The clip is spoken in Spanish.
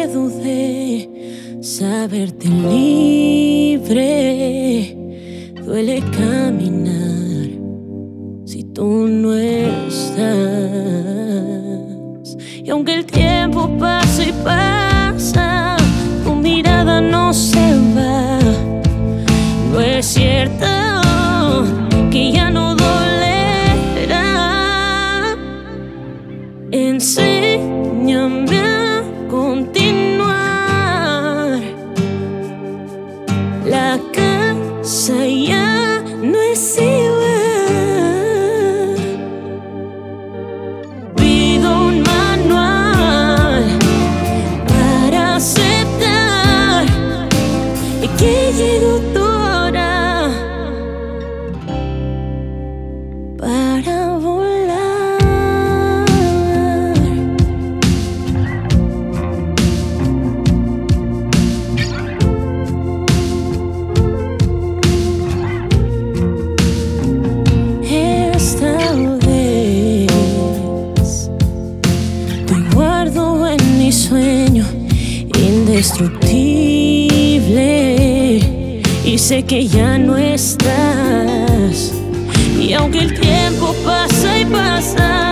miedo de saberte libre. Duele caminar si tú no estás. Y aunque el tiempo pasa y pasa, tu mirada no se va. No es cierto que ya no dolerá. Enséñame a continuar. La casa ya no es igual. Pido un manual para aceptar que llegó tu hora para volar. Esta vez te guardo en mi sueño indestructible, y sé que ya no estás. Y aunque el tiempo pasa y pasa,